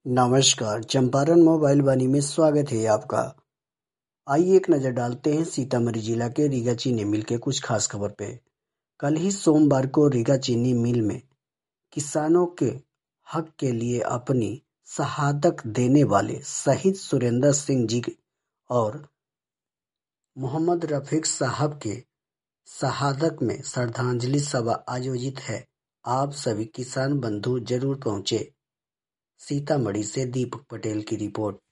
नमस्कार, चंपारण मोबाइल वाणी में स्वागत है आपका। आइए एक नजर डालते हैं सीतामढ़ी जिला के रीगा चीनी मिल के कुछ खास खबर पे। कल ही सोमवार को रीगा चीनी मिल में किसानों के हक के लिए अपनी शहादत देने वाले शहीद सुरेंद्र सिंह जी और मोहम्मद रफीक साहब के शहादत में श्रद्धांजलि सभा आयोजित है। आप सभी किसान बंधु जरूर पहुंचे। सीतामढ़ी से दीपक पटेल की रिपोर्ट।